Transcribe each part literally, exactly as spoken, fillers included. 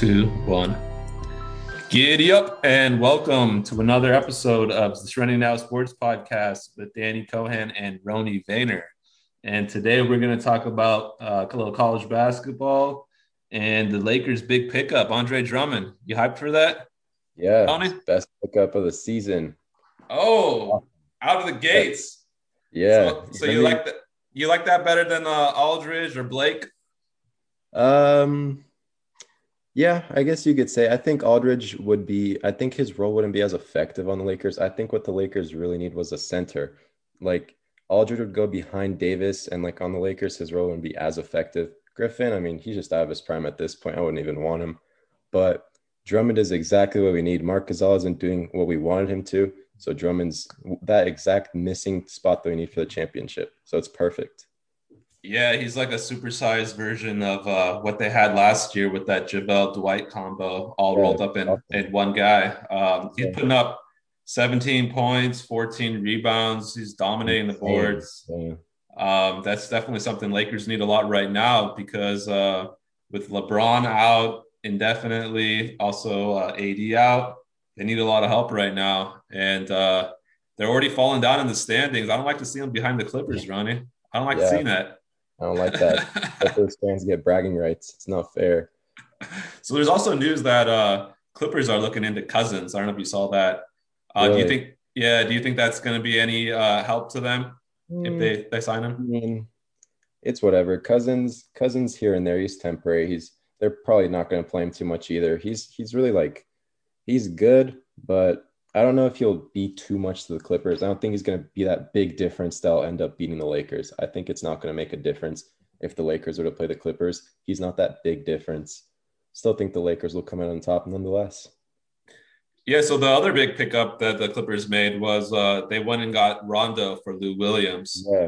two, one. Giddy up and welcome to another episode of the Trending Now Sports Podcast with Danny Cohen and Roni Vayner. And today we're going to talk about uh, a little college basketball and the Lakers' big pickup, Andre Drummond. You hyped for that? Yeah, Tony? best pickup of the season. Oh, out of the gates. Yeah. So, so you like that? You like that better than uh, Aldridge or Blake? Um, yeah, I guess you could say. I think Aldridge would be. I think his role wouldn't be as effective on the Lakers. I think what the Lakers really need was a center. Like Aldridge would go behind Davis, and like on the Lakers, his role wouldn't be as effective. Griffin, I mean, he's just out of his prime at this point. I wouldn't even want him. But Drummond is exactly what we need. Marc Gasol isn't doing what we wanted him to. So Drummond's that exact missing spot that we need for the championship. So it's perfect. Yeah, he's like a supersized version of uh, what they had last year with that JaVale Dwight combo, all Yeah, rolled up in, awesome. in one guy. Um, he's Yeah. putting up seventeen points, fourteen rebounds. He's dominating the boards. Yeah. Um, that's definitely something Lakers need a lot right now because uh, with LeBron out indefinitely, also uh, A D out, they need a lot of help right now. And uh, they're already falling down in the standings. I don't like to see them behind the Clippers, Ronnie. I don't like Yeah. seeing that. I don't like that. Clippers fans get bragging rights. It's not fair. So there's also news that uh, Clippers are looking into Cousins. I don't know if you saw that. Uh, Do you Really? think? Yeah. Do you think that's going to be any uh, help to them if Mm, they they sign I him? mean, it's whatever. Cousins, Cousins here and there. He's temporary. He's they're probably not going to play him too much either. He's he's really like he's good, but I don't know if he'll be too much to the Clippers. I don't think he's going to be that big difference that'll end up beating the Lakers. I think it's not going to make a difference if the Lakers were to play the Clippers. He's not that big difference. Still think the Lakers will come out on top nonetheless. Yeah. So the other big pickup that the Clippers made was uh, they went and got Rondo for Lou Williams. Yeah.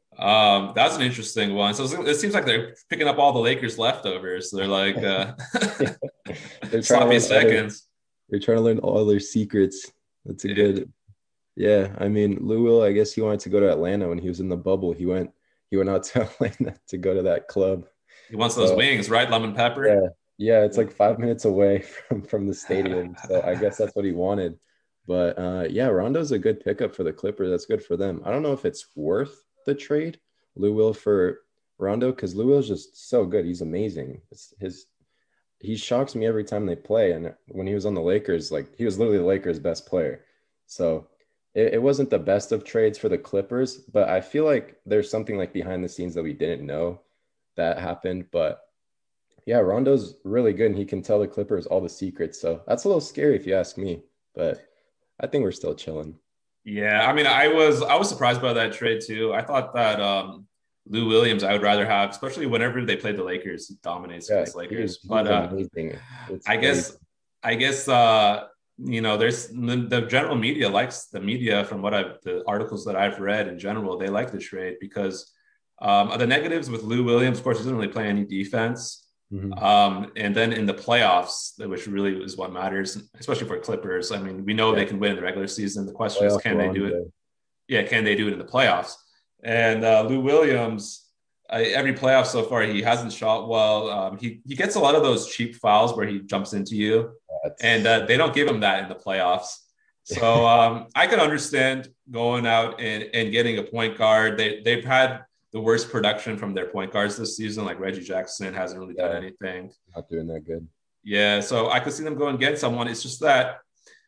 Um, that's an interesting one. So it seems like they're picking up all the Lakers leftovers. They're like uh, They're trying to sloppy learn all their, seconds. they're trying to learn all their secrets. That's a Yeah. good. Yeah, I mean, Lou Will, I guess he wanted to go to Atlanta when he was in the bubble. He went he went out to Atlanta to go to that club. He wants those So wings, right? Lemon pepper. yeah, yeah, it's like five minutes away from from the stadium. So I guess that's what he wanted. But uh, yeah, Rondo's a good pickup for the Clippers. That's good for them. I don't know if it's worth the trade, Lou Will for Rondo, because Lou Will's just so good. He's amazing. It's his he shocks me every time they play. And when he was on the Lakers, like he was literally the Lakers' best player. So it, it wasn't the best of trades for the Clippers, but I feel like there's something like behind the scenes that we didn't know that happened. But yeah, Rondo's really good and he can tell the Clippers all the secrets. So that's a little scary if you ask me, but I think we're still chilling. Yeah, I mean, I was I was surprised by that trade too. I thought that um, Lou Williams I would rather have, especially whenever they played the Lakers, he dominates Yeah, against he Lakers. is, he's But uh, amazing. It's I crazy. guess I guess uh, you know, there's the, the general media likes the media from what I've the articles that I've read in general, they like the trade because um, the negatives with Lou Williams, of course, he doesn't really play any defense. Mhm. Um, and then in the playoffs, which really is what matters, especially for Clippers. I mean, we know Yeah, they can win in the regular season. The question is, playoff can they do it? Rondo. Yeah, can they do it in the playoffs? And uh, Lou Williams, uh, every playoff so far, he hasn't shot well. Um, he he gets a lot of those cheap fouls where he jumps into you, and That's uh, they don't give him that in the playoffs. So um, I can understand going out and, and getting a point guard. They they've had the worst production from their point guards this season. Like Reggie Jackson hasn't really done yeah, anything. not doing that good. Yeah, so I could see them going and get someone. It's just that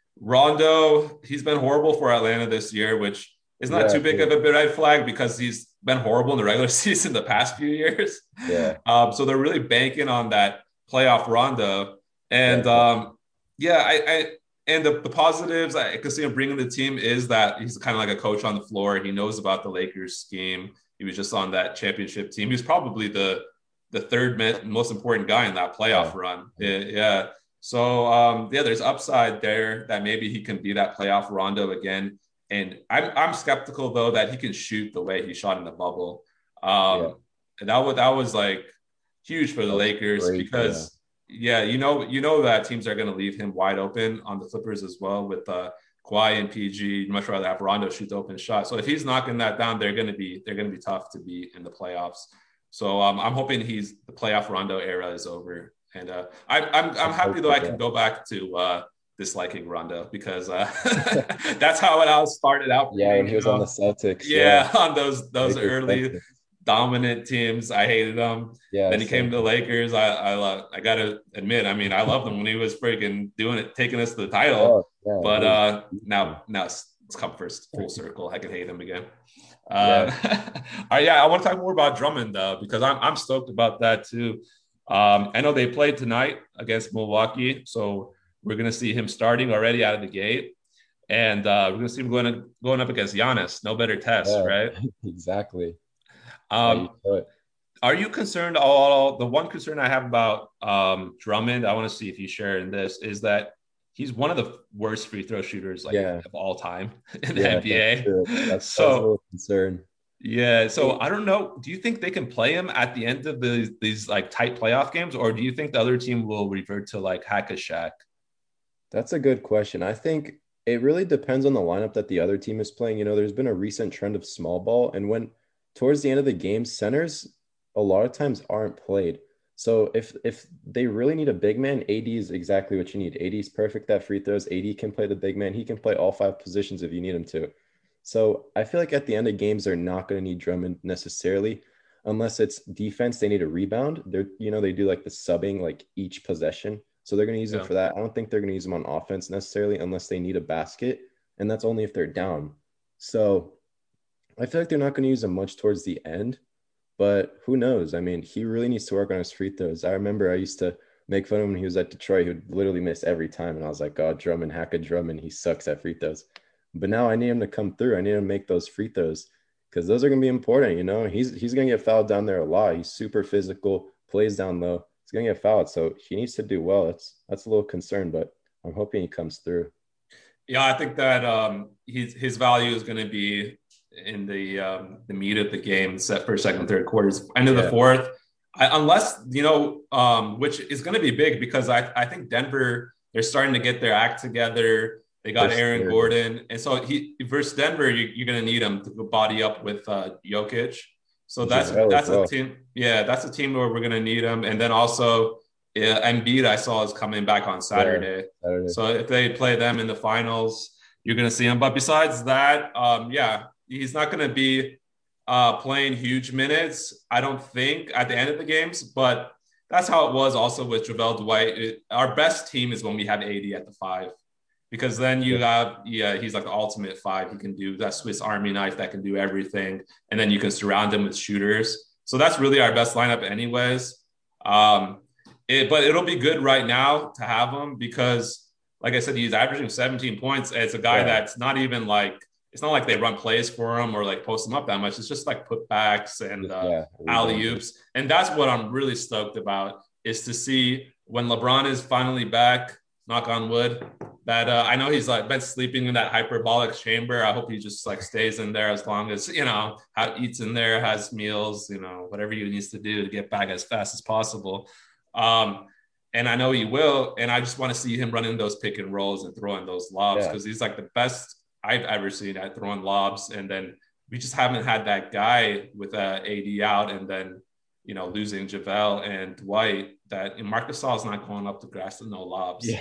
Rondo, he's been horrible for Atlanta this year, which is not Yeah, too big of a red flag because he's been horrible in the regular season the past few years. yeah, Um, so they're really banking on that playoff Rondo. yeah, And um, yeah, I, I and the, the positives I could see him bringing the team is that he's kind of like a coach on the floor. He knows about the Lakers scheme. He was just on that championship team. He was probably the the third most important guy in that yeah. playoff run. Yeah. yeah. So um, yeah, there's upside there that maybe he can be that playoff Rondo again. And I'm I'm skeptical though that he can shoot the way he shot in the bubble. Yeah. Um, and that was that was like huge for the That was Lakers great. Yeah. because yeah, you know you know that teams are going to leave him wide open on the Clippers as well with uh, Kawhi and P G. You'd much rather have Rondo shoot the open shot. So if he's knocking that down, they're going to be they're going to be tough to beat in the playoffs. So um, I'm hoping he's the playoff Rondo era is over. And uh, I, I'm I'm I'm happy though hopeful, I can yeah. go back to uh, disliking Rondo because uh, that's how it all started out for Yeah, me. when he You was on the know, Celtics, yeah. yeah, on those those Lakers early Celtics. dominant teams, I hated him. Yeah, Then he came same. to the Lakers. I I love, I gotta admit, I mean, I loved him when he was freaking doing it, taking us to the title. Oh, yeah, he But was uh, beasting. now now it's, it's come first full circle. I could hate him again. Um, Yeah, all right, yeah, I want to talk more about Drummond though because I'm I'm stoked about that too. Um, I know they played tonight against Milwaukee, so we're gonna see him starting already out of the gate, and uh, we're gonna see him going going up against Giannis. No better test, yeah, right? exactly. Yeah, you Um, saw it. are you concerned? All the one concern I have about um, Drummond, I want to see if you share in this, is that he's one of the worst free throw shooters like Yeah, of all time in the yeah, that's N B A. true. That's that's a So little concern. yeah, so I don't know. Do you think they can play him at the end of the, these like tight playoff games, or do you think the other team will revert to like hack a Shaq? That's a good question. I think it really depends on the lineup that the other team is playing. You know, there's been a recent trend of small ball, and when towards the end of the game, centers a lot of times aren't played. So if if they really need a big man, A D is exactly what you need. A D is perfect at free throws. A D can play the big man. He can play all five positions if you need him to. So I feel like at the end of games, they're not going to need Drummond necessarily, unless it's defense. They need a rebound. They're you know they do like the subbing like each possession. So they're going to use him Yeah. for that. I don't think they're going to use him on offense necessarily unless they need a basket, and that's only if they're down. So I feel like they're not going to use him much towards the end, but who knows? I mean, he really needs to work on his free throws. I remember I used to make fun of him when he was at Detroit. He would literally miss every time, and I was like, "Oh, Drummond, hack a Drummond. He sucks at free throws." But now I need him to come through. I need him to make those free throws because those are going to be important. You know, he's he's going to get fouled down there a lot. He's super physical, plays down low. He's going to get fouled, so he needs to do well. That's that's a little concern, but I'm hoping he comes through. Yeah, I think that um, his his value is going to be in the um, the meat of the game, set for second, third quarters, end of the Yeah, fourth, I, unless you know, um, which is going to be big because I I think Denver they're starting to get their act together. They got they're Aaron scary. Gordon, and so he versus Denver, you, you're going to need him to body up with uh, Jokic. So that's JaVale as that's a well. team. Yeah, that's a team where we're going to need him, and then also yeah, Embiid I saw is coming back on Yeah, Saturday. Saturday. So if they play them in the finals, you're going to see him. But besides that, um, yeah, he's not going to be uh, playing huge minutes, I don't think, at the end of the games. But that's how it was also with JaVale Dwight. It, our best team is when we have A D at the five. Because then you Yeah, have, yeah, he's like the ultimate five. He can do that Swiss Army knife that can do everything. And then you can surround him with shooters. So that's really our best lineup, anyways. Um, it, but it'll be good right now to have him because like I said, he's averaging seventeen points. It's a guy yeah, that's not even like it's not like they run plays for him or like post him up that much. It's just like putbacks and just uh, yeah, alley rebounding. oops, and that's what I'm really stoked about is to see when LeBron is finally back. Knock on wood. That uh, I know he's like been sleeping in that hyperbolic chamber. I hope he just like stays in there as long as you know how eats in there, has meals, you know, whatever he needs to do to get back as fast as possible. Um, and I know he will. And I just want to see him running those pick and rolls and throwing those lobs Yeah, because he's like the best I've ever seen at throwing lobs. And then we just haven't had that guy with uh, A D out and then, you know, losing JaVale and Dwight that and Marc Gasol is not going up the grass with no lobs. yeah.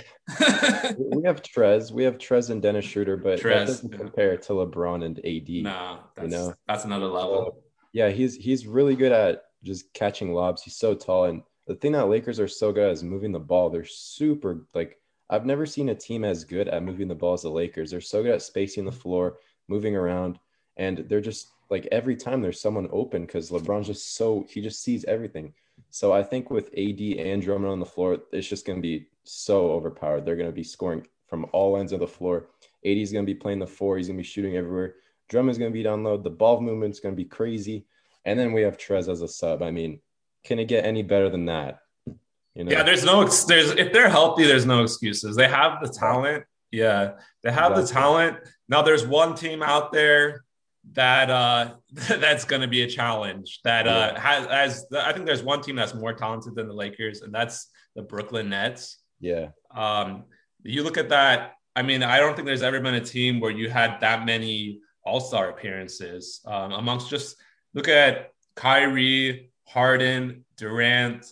We have Trez, we have Trez and Dennis Schroeder, but that Trez, doesn't yeah. compare to LeBron and A D. No, You that's know, that's another so level. yeah, he's he's really good at just catching lobs. He's so tall, and the thing that Lakers are so good at is moving the ball. They're super like I've never seen a team as good at moving the ball as the Lakers. They're so good at spacing the floor, moving around, and they're just like every time there's someone open because LeBron's just so he just sees everything. So I think with A D and Drummond on the floor, it's just going to be so overpowered. They're going to be scoring from all ends of the floor. A D is going to be playing the four. He's going to be shooting everywhere. Drummond's going to be down low. The ball movement's going to be crazy. And then we have Trez as a sub. I mean, can it get any better than that? You Yeah, know? there's no there's if they're healthy, there's no excuses. They have the Yeah, talent. Yeah, they have the exactly. talent. Now there's one team out there that uh that's going to be a challenge. That Yeah. uh has as I think there's one team that's more talented than the Lakers, and that's the Brooklyn Nets. Yeah. Um, you look at that. I mean, I don't think there's ever been a team where you had that many All Star appearances um, amongst just look at Kyrie, Harden, Durant.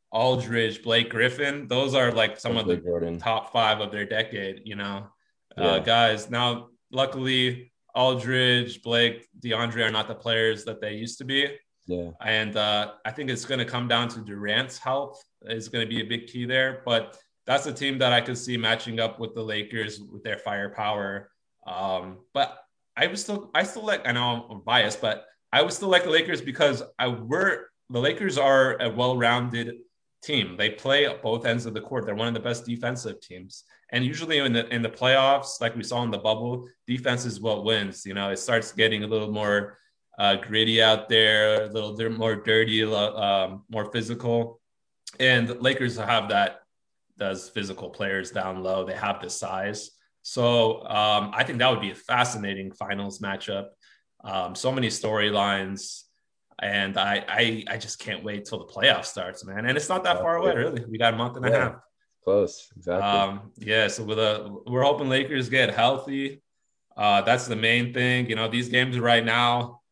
Aldridge, Blake Griffin. Those are like some of Blake the Jordan. top five of their decade, you know, uh, Yeah. guys. Now, luckily, Aldridge, Blake, DeAndre are not the players that they used to be. Yeah. And uh, I think it's going to come down to Durant's health is going to be a big key there. But that's a team that I could see matching up with the Lakers with their firepower. Um, but I was still, I still like, I know I'm biased, but I would still like the Lakers because I were the Lakers are a well-rounded team. They play both ends of the court. They're one of the best defensive teams. And usually in the in the playoffs, like we saw in the bubble, defense is what wins. You know, it starts getting a little more uh, gritty out there, a little more dirty, um, more physical. And Lakers have that, those physical players down low. They have the size. So um, I think that would be a fascinating finals matchup. Um, so many storylines. And I, I I just can't wait till the playoff starts, man. And it's not that far away, really. We got a month and a Yeah. half. Close, exactly. Um, yeah, so with a we're hoping Lakers get healthy. Uh, that's the main thing. You know, these games right now,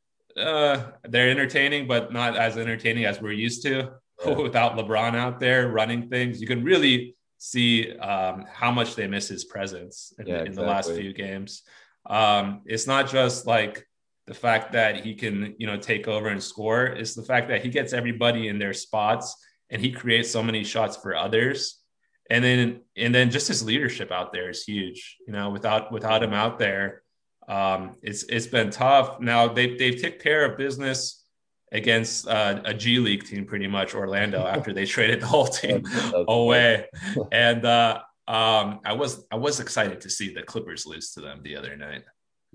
uh, they're entertaining, but not as entertaining as we're used to. Yeah. Without LeBron out there running things, you can really see um, how much they miss his presence in, yeah, in exactly. the last few games. Um, it's not just like the fact that he can, you know, take over and score. It's the fact that he gets everybody in their spots and he creates so many shots for others. And then, and then just his leadership out there is huge. You know, without without him out there, um, it's it's been tough. Now they they've taken care of business against uh, a G League team, pretty much Orlando, after they traded the whole team away. And uh, um, I was I was excited to see the Clippers lose to them the other night.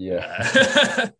Yeah.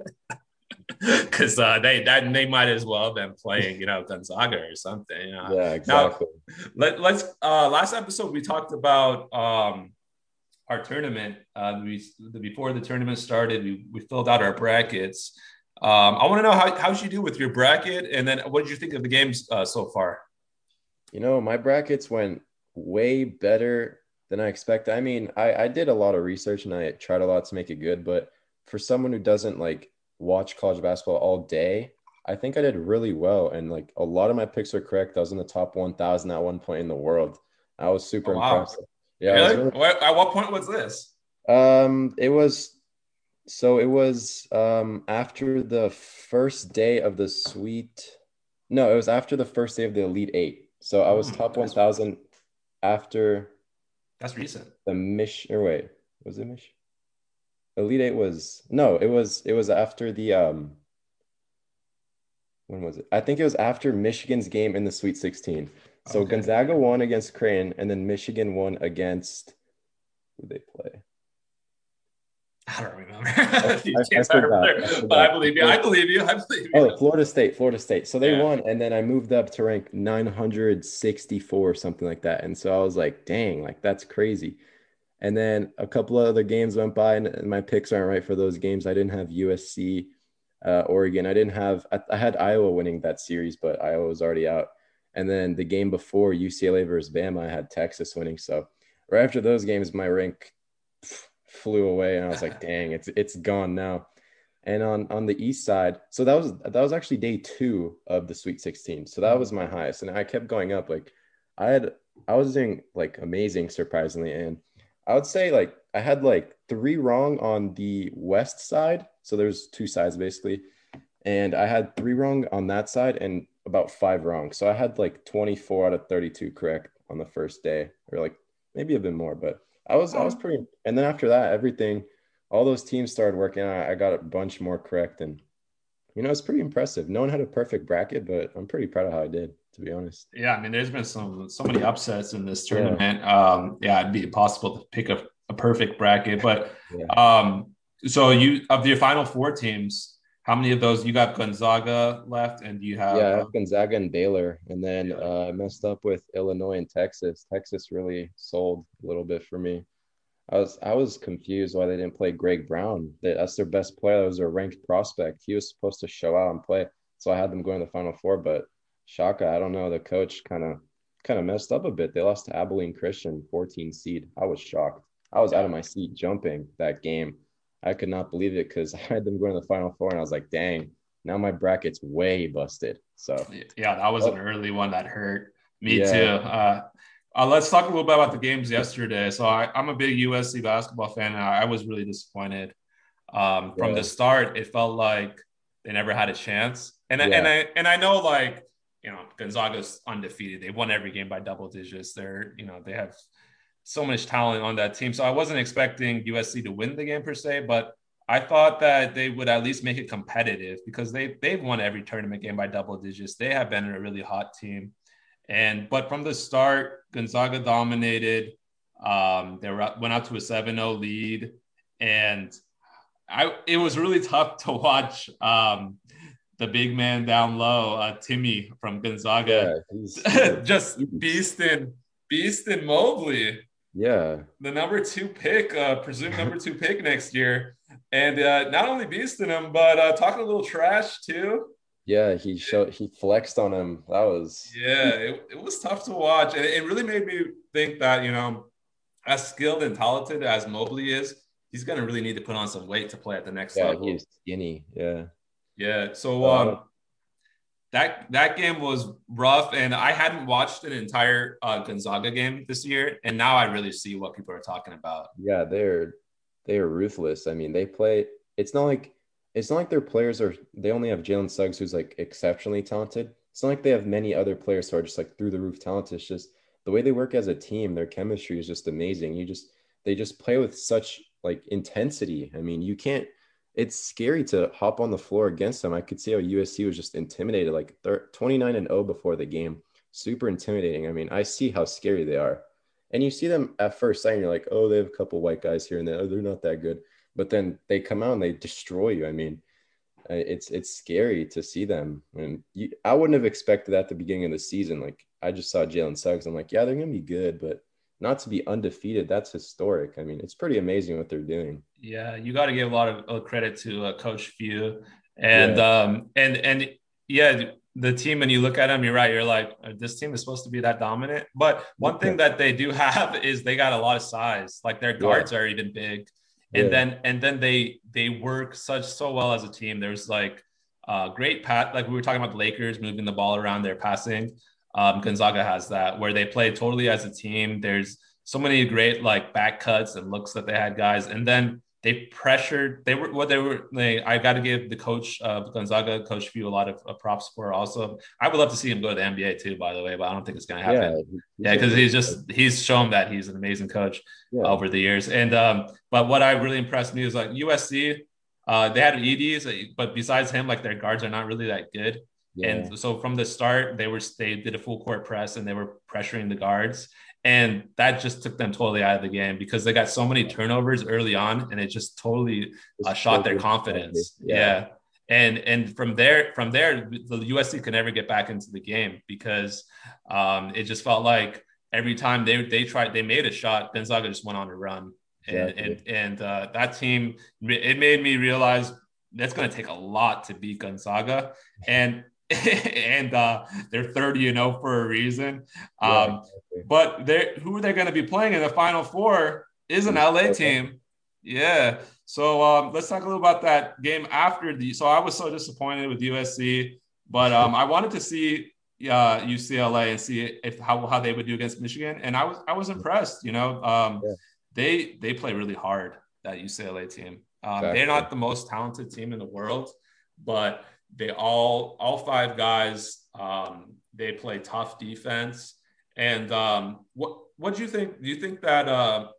Because uh, they that they might as well have been playing, you know, Gonzaga or something. You know? Yeah, exactly. Now, let, let's uh, last episode we talked about um, our tournament. Uh, we before the tournament started, we we filled out our brackets. Um, I want to know how how'd you do with your bracket, and then what did you think of the games uh, so far? You know, my brackets went way better than I expected. I mean, I, I did a lot of research and I tried a lot to make it good, but for someone who doesn't like watch college basketball all day, I think I did really well. And like a lot of my picks are correct. I was in the top one thousand at one point in the world. I was super oh, wow. impressed. Yeah. Really? Really... At what point was this? Um, it was, so it was um, after the first day of the Sweet. No, it was after the first day of the Elite Eight. So I was top one thousand after. That's recent. The Mich, or wait, was it Mich? Elite Eight was, no, it was, it was after the, um, when was it? I think it was after Michigan's game in the Sweet sixteen. So okay. Gonzaga won against Creighton, and then Michigan won against, who did they play? I don't remember. I, I, forgot, I, but I believe you. I believe you. I believe you. Oh, Florida State, Florida State. So they yeah. won, and then I moved up to rank nine hundred sixty-four or something like that. And so I was like, dang, like that's crazy. And then a couple of other games went by, and my picks aren't right for those games. I didn't have U S C, uh, Oregon. I didn't have – I had Iowa winning that series, but Iowa was already out. And then the game before, U C L A versus Bama, I had Texas winning. So right after those games, my rank flew away, and I was like, dang, it's it's gone now. And on on the east side, so that was that was actually day two of the Sweet sixteen. So that was my highest, and I kept going up. Like I had I was doing like amazing, surprisingly, and I would say like I had like three wrong on the west side. So there's two sides basically, and I had three wrong on that side and about five wrong. So I had like twenty-four out of thirty-two correct on the first day, or like maybe a bit more, but I was I was pretty. And then after that, everything, all those teams started working out. I got a bunch more correct, and you know it's pretty impressive. No one had a perfect bracket, but I'm pretty proud of how I did, to be honest. Yeah, I mean, there's been some so many upsets in this tournament. Yeah, um, yeah it'd be impossible to pick a, a perfect bracket. But yeah. um, so you of your final four teams, how many of those you got Gonzaga left, and do you have? Yeah, I have Gonzaga and Baylor, and then uh, I messed up with Illinois and Texas. Texas really sold a little bit for me. I was I was confused why they didn't play Greg Brown. That's their best player. That was their ranked prospect. He was supposed to show out and play, so I had them going to the Final Four. But Shaka, I don't know. The coach kind of kind of messed up a bit. They lost to Abilene Christian, fourteen seed. I was shocked. I was out of my seat jumping that game. I could not believe it because I had them going to the Final Four, and I was like, dang, now my bracket's way busted. So yeah, that was oh. an early one that hurt. Me too. Yeah, Uh, uh, let's talk a little bit about the games yesterday. So I, I'm a big U S C basketball fan, and I, I was really disappointed. Um, from the yeah, start, it felt like they never had a chance. And and yeah, I and I know like you know Gonzaga's undefeated. They've won every game by double digits. They're you know they have so much talent on that team. So I wasn't expecting U S C to win the game per se, but I thought that they would at least make it competitive because they they've won every tournament game by double digits. They have been a really hot team. And but from the start, Gonzaga dominated. Um, they were, went out to a seven oh lead, and I it was really tough to watch um, the big man down low, uh, Timmy from Gonzaga, yeah. He's he's a just beast. beasting beasting Mobley, Yeah. the number two pick, uh, presumed number two pick next year, and uh, not only beasting him, but uh, talking a little trash too. Yeah, he showed he flexed on him. That was Yeah, it, it was tough to watch, and it really made me think that you know, as skilled and talented as Mobley is, he's going to really need to put on some weight to play at the next yeah, he level. is skinny. Yeah. Yeah, so Uh, I don't um, that that game was rough, and I hadn't watched an entire uh, Gonzaga game this year, and now I really see what people are talking about. yeah, they're they are ruthless. I mean, they play it's not like it's not like their players are they only have Jalen Suggs who's like exceptionally talented. It's not like they have many other players who are just like through the roof talented. It's just the way they work as a team, their chemistry is just amazing. You just they just play with such like intensity. I mean, you can't it's scary to hop on the floor against them. I could see how U S C was just intimidated, like twenty-nine and oh before the game. Super intimidating. I mean, I see how scary they are. And you see them at first sight, and you're like, oh, they have a couple white guys here and there. Oh, they're not that good. But then they come out and they destroy you. I mean, uh, it's it's scary to see them. And you, I wouldn't have expected that at the beginning of the season. Like I just saw Jalen Suggs. I'm like, yeah, they're gonna be good, but not to be undefeated. That's historic. I mean, it's pretty amazing what they're doing. Yeah, you got to give a lot of uh, credit to uh, Coach Few, and Yeah, um, and and yeah, the team. When you look at them, you're right. You're like, uh, this team is supposed to be that dominant. But one yeah, thing that they do have is they got a lot of size. Like their yeah, guards are even big, and yeah. then and then they they work such so well as a team. There's like uh, great pat. Like we were talking about the Lakers moving the ball around, their passing. Um, Gonzaga has that where they play totally as a team. There's so many great like back cuts and looks that they had guys, and then they pressured. They were what they were. They I got to give the coach of uh, Gonzaga, Coach Few, a lot of uh, props for. Also, I would love to see him go to the N B A too. By the way, but I don't think it's going to Yeah, happen. he's Yeah, a because really he's just he's shown that he's an amazing coach yeah, over the years. And um, but what I really impressed me is like U S C. Uh, they had E Ds, but besides him, like their guards are not really that good. yeah. And so from the start, they were they did a full court press and they were pressuring the guards. And that just took them totally out of the game because they got so many turnovers early on, and it just totally uh, Just shot killed their your mentality. confidence. Yeah, Yeah, and and from there, from there, the U S C could never get back into the game because um, it just felt like every time they they tried, they made a shot, Gonzaga just went on a run, and exactly. and and uh, that team, it made me realize that's going to take a lot to beat Gonzaga, and and uh, they're thirty and oh for a reason. Yeah, Um, exactly. but they who they're going to be playing in the Final Four is an L A You team. Yeah. So um, let's talk a little about that game after the. So I was so disappointed with U S C, but um, I wanted to see uh, U C L A and see if how how they would do against Michigan, and I was I was impressed. You know, um, Yeah, they they play really hard, that U C L A team. Um, they're exactly. not the most talented team in the world, but they all all five guys um, they play tough defense. And um, what what do you think? Do you think that uh,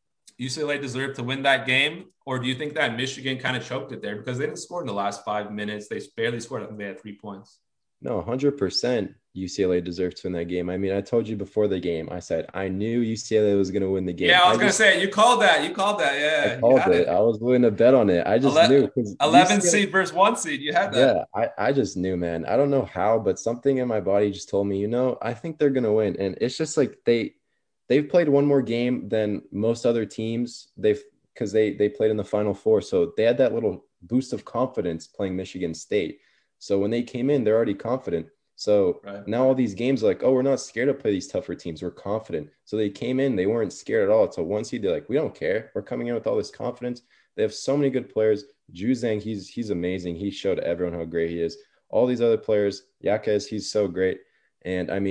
U C L A deserved to win that game, or do you think that Michigan kind of choked it there because they didn't score in the last five minutes? They barely scored. I think they had three points. No, one hundred percent U C L A deserves to win that game. I mean, I told you before the game, I said I knew U C L A was going to win the game. Yeah, I I was gonna just, say you called that. You called that. I Yeah, you called had it. it. I was willing to bet on it. I just knew because eleven U C L A, seed versus one seed. You had that. yeah, I, I just knew, man. I don't know how, but something in my body just told me, you know, I think they're going to win. And it's just like they, they've played one more game than most other teams. They've, because they, they played in the Final Four. So they had that little boost of confidence playing Michigan State. So when they came in, they're already confident. So Right. now all these games are like, oh, we're not scared to play these tougher teams. We're confident. So they came in, they weren't scared at all. So one seed, they're like, we don't care. We're coming in with all this confidence. They have so many good players. Juzang, he's he's amazing. He showed everyone how great he is. All these other players, Yaquez, he's so great. And I mean,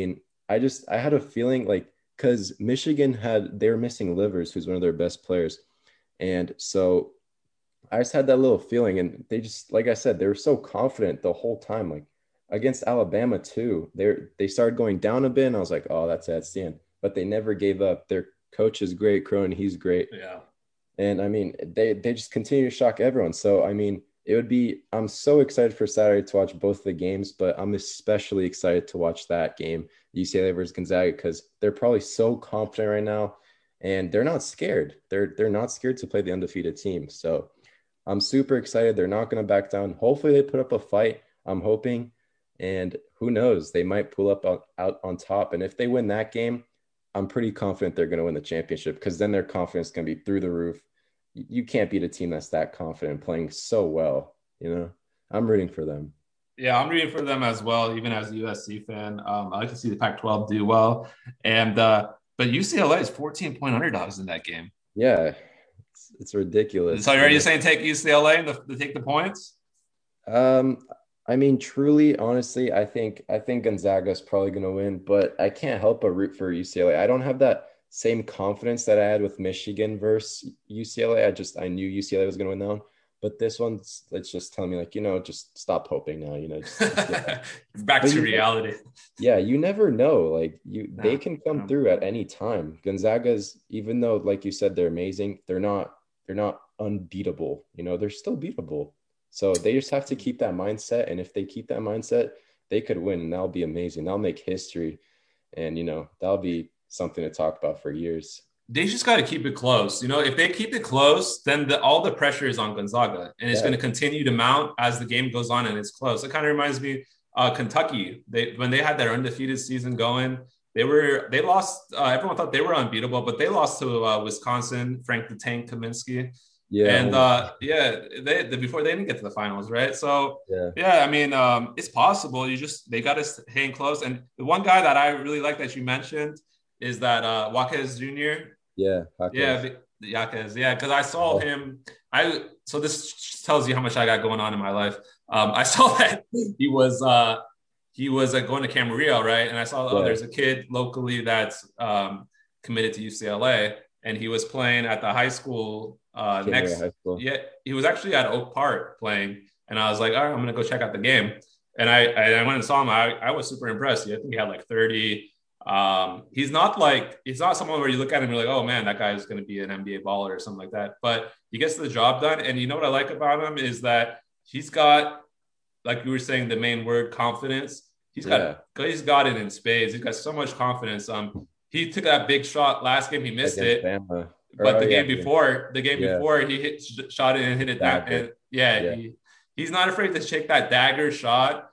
I just I had a feeling like because Michigan had they were missing Livers, who's one of their best players, and so I just had that little feeling, and they just like I said, they were so confident the whole time. Like against Alabama too, they they started going down a bit, and I was like, oh, that's it, that's the end. But they never gave up. Their coach is great, Crone, he's great. Yeah. And I mean, they they just continue to shock everyone. So I mean, it would be I'm so excited for Saturday to watch both the games, but I'm especially excited to watch that game, U C L A versus Gonzaga, because they're probably so confident right now and they're not scared. They're they're not scared to play the undefeated team. So I'm super excited. They're not going to back down. Hopefully they put up a fight. I'm hoping. And who knows, they might pull up out, out on top. And if they win that game, I'm pretty confident they're going to win the championship because then their confidence can be through the roof. You can't beat a team that's that confident playing so well. You know, I'm rooting for them. Yeah, I'm rooting for them as well, even as a U S C fan. Um, I like to see the Pac twelve do well. And uh, but U C L A is fourteen point underdogs in that game. Yeah, it's, it's ridiculous. So are you saying take U C L A to, to take the points? Um, I mean, truly, honestly, I think I think Gonzaga is probably going to win, but I can't help but root for U C L A. I don't have that same confidence that I had with Michigan versus U C L A. I just I knew U C L A was going to win that one, but this one's it's just telling me like you know just stop hoping now. You know, just, just back to reality. Yeah, you never know. Like you, no, they can come no. through at any time. Gonzaga's, even though like you said they're amazing, they're not they're not unbeatable. You know, they're still beatable. So they just have to keep that mindset. And if they keep that mindset, they could win. And that'll be amazing. That'll make history. And, you know, that'll be something to talk about for years. They just got to keep it close. You know, if they keep it close, then the, all the pressure is on Gonzaga. And it's yeah. going to continue to mount as the game goes on and it's close. It kind of reminds me uh, Kentucky. They when they had their undefeated season going, they were they lost. Uh, everyone thought they were unbeatable, but they lost to uh, Wisconsin, Frank the Tank Kaminsky. Yeah, and uh, yeah, they, they before they didn't get to the finals, right? So yeah, yeah I mean, um, it's possible. You just they got to hang close. And the one guy that I really like that you mentioned is that uh, Jaquez Junior Yeah, Jaquez. yeah, Jaquez. Yeah, because I saw oh. him. I so this tells you how much I got going on in my life. Um, I saw that he was uh, he was uh, going to Camarillo, right? And I saw yeah. oh, there's a kid locally that's um, committed to U C L A, and he was playing at the high school. Uh, next, high school. yeah, he was actually at Oak Park playing, and I was like, all right, I'm gonna go check out the game. And I, I went and saw him. I, I was super impressed. I think he had like thirty. Um, he's not like he's not someone where you look at him and you're like, oh man, that guy is gonna be an N B A baller or something like that. But he gets the job done. And you know what I like about him is that he's got, like you were saying, the main word, confidence. He's got yeah. he's got it in spades. He's got so much confidence. Um, he took that big shot last game. He missed it. Bama. But the game yeah, before, the game yeah. before, he hit, shot it and hit it. That, and yeah, yeah. He, he's not afraid to take that dagger shot.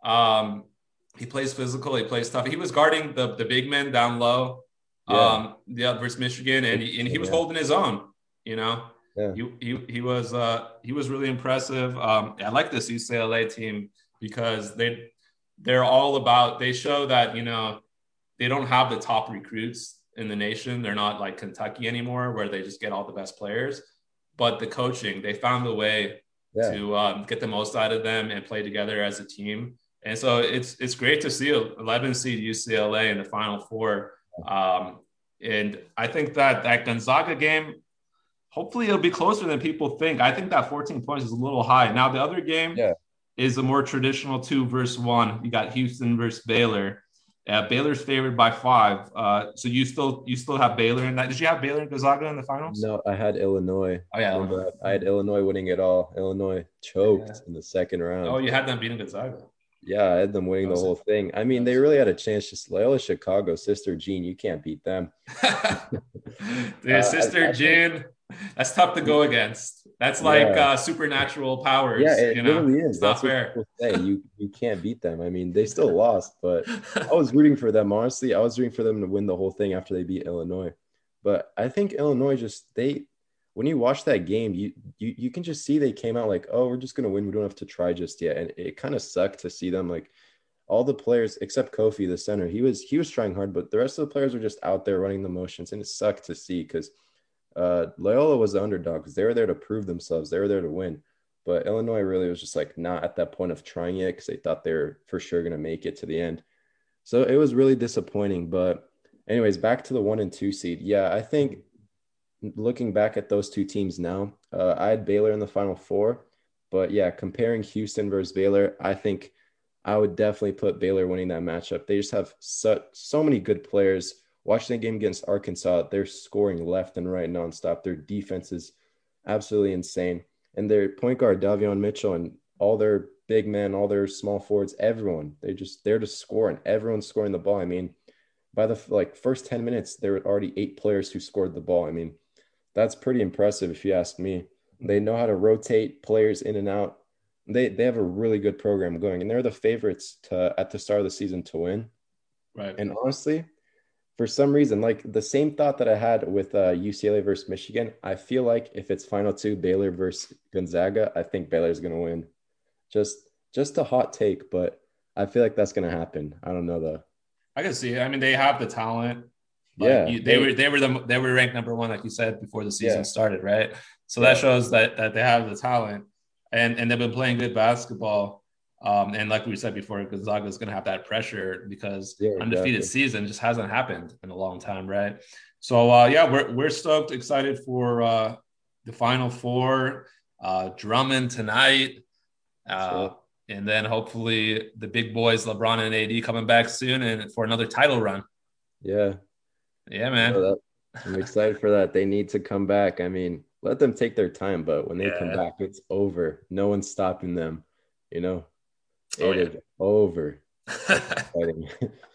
Um, he plays physical. He plays tough. He was guarding the, the big men down low, yeah. um, the versus Michigan, and he, and he was yeah. holding his own. You know, yeah. he, he he was uh, he was really impressive. Um, I like this U C L A team because they they're all about. They show that you know they don't have the top recruits in the nation. They're not like Kentucky anymore where they just get all the best players, but the coaching, they found a way yeah. to um, get the most out of them and play together as a team. And so it's, it's great to see eleven seed U C L A in the Final Four. Um, and I think that that Gonzaga game, hopefully it'll be closer than people think. I think that fourteen points is a little high. Now the other game yeah. is a more traditional two versus one. You got Houston versus Baylor. Uh, Baylor's favored by five. Uh, so you still you still have Baylor in that. Did you have Baylor and Gonzaga in the finals? No, I had Illinois. Oh yeah, Illinois. I had Illinois winning it all. Illinois choked yeah. in the second round. Oh, you had them beating Gonzaga. Yeah, I had them winning the whole thing. I mean, they really had a chance. Just Loyola Chicago, Sister Jean, you can't beat them. Dude, uh, Sister I, I Jean, think... that's tough to go against. That's like yeah. uh, supernatural powers. Yeah, it you know? really is. It's that's not fair. Say. You you can't beat them. I mean, they still lost, but I was rooting for them. Honestly, I was rooting for them to win the whole thing after they beat Illinois. But I think Illinois just they, when you watch that game, you you you can just see they came out like, oh, we're just gonna win. We don't have to try just yet. And it kind of sucked to see them like all the players except Kofi, the center. He was he was trying hard, but the rest of the players were just out there running the motions, and it sucked to see because. Uh, Loyola was the underdog because they were there to prove themselves. They were there to win. But Illinois really was just like not at that point of trying it because they thought they were for sure going to make it to the end. So it was really disappointing. But anyways, back to the one and two seed. Yeah, I think looking back at those two teams now, uh, I had Baylor in the Final Four. But yeah, comparing Houston versus Baylor, I think I would definitely put Baylor winning that matchup. They just have so, so many good players. Watching the game against Arkansas, they're scoring left and right nonstop. Their defense is absolutely insane. And their point guard, Davion Mitchell, and all their big men, all their small forwards, everyone, they just they're just scoring. Everyone's scoring the ball. I mean, by the like first ten minutes, there were already eight players who scored the ball. I mean, that's pretty impressive if you ask me. They know how to rotate players in and out. They they have a really good program going, and they're the favorites to at the start of the season to win. Right. And honestly, for some reason, like the same thought that I had with uh, U C L A versus Michigan, I feel like if it's final two, Baylor versus Gonzaga, I think Baylor's going to win. Just just a hot take, but I feel like that's going to happen. I don't know though. I can see it. I mean, they have the talent, but Yeah, you, they they, were they were the they were ranked number one, like you said, before the season yeah, started, right? So yeah, that shows that that they have the talent, and and they've been playing good basketball. Um, and like we said before, Gonzaga is going to have that pressure because yeah, undefeated exactly. season just hasn't happened in a long time, right? So uh, yeah, we're we're stoked, excited for uh, the Final Four. Uh, Drummond tonight. That's Uh, right. and then hopefully the big boys, LeBron and A D, coming back soon and for another title run. Yeah, Yeah, no, man. that, I'm excited for that. They need to come back. I mean, let them take their time, but when they come Yeah. back, it's over. No one's stopping them. You know, Oh it yeah. is over. That's exciting.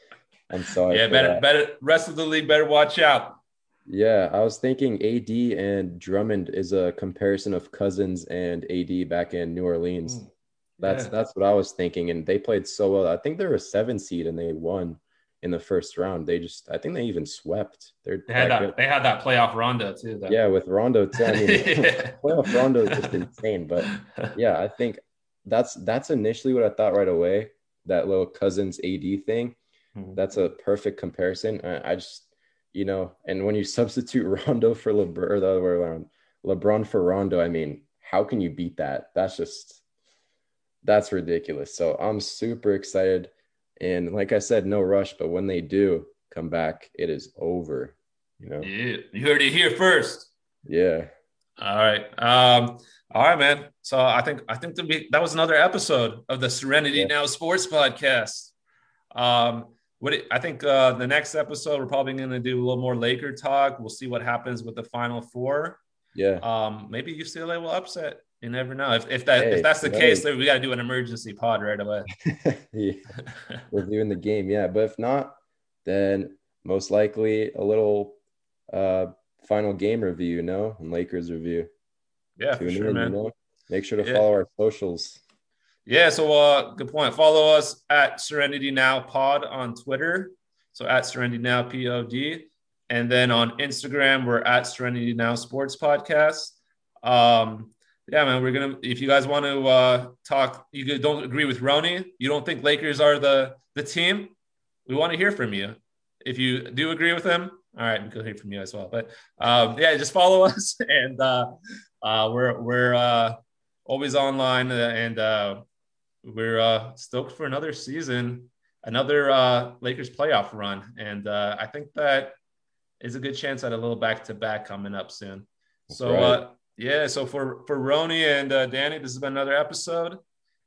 I'm sorry Yeah, for better, that. better. Rest of the league better watch out. Yeah, I was thinking A D and Drummond is a comparison of Cousins and A D back in New Orleans. Mm, That's yeah, that's what I was thinking, and they played so well. I think they were a seven seed and they won in the first round. They just, I think they even swept. They're they had that good. that. They had that playoff Rondo too. Though. Yeah, with Rondo too. I mean, Yeah. playoff Rondo is just insane. But yeah, I think that's that's initially what I thought right away. That little Cousins A D thing. Mhm. That's a perfect comparison. I, I just, you know, and when you substitute Rondo for LeBron, or the other way around, LeBron for Rondo, I mean, how can you beat that? That's just that's ridiculous. So I'm super excited. And like I said, no rush, but when they do come back, it is over, you know? Yeah, you heard it here first. Yeah. All right. Um, all right, man. So I think I think that, we, that was another episode of the Serenity Yeah. Now Sports Podcast. Um, what it, I think uh, the next episode we're probably going to do a little more Laker talk. We'll see what happens with the Final Four. Yeah. Um, maybe U C L A will upset. You never know. If if that if Hey, that's the case, no. then we got to do an emergency pod right away. Yeah. Reviewing the game. Yeah. But if not, then most likely a little uh final game review, you know, and Lakers review. Yeah, for Tune sure, in, you man. know. Make sure to Yeah. follow our socials. Yeah, so uh, good point. Follow us at Serenity Now Pod on Twitter. So at Serenity Now P O D. And then on Instagram, we're at Serenity Now Sports Podcast. Um, yeah, man, we're gonna if you guys want to uh talk, you don't agree with Roni, you don't think Lakers are the the team, we want to hear from you. If you do agree with him, all right, we can hear from you as well. But um, yeah, just follow us and uh, uh we're we're uh always online and uh we're uh, stoked for another season, another uh, Lakers playoff run, and uh, I think that is a good chance at a little back to back coming up soon. That's So right. uh, yeah, so for for Roni and uh, Danny, this has been another episode,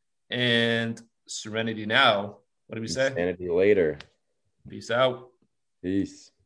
and Serenity now. What do we say? Insanity later. Peace out. Peace.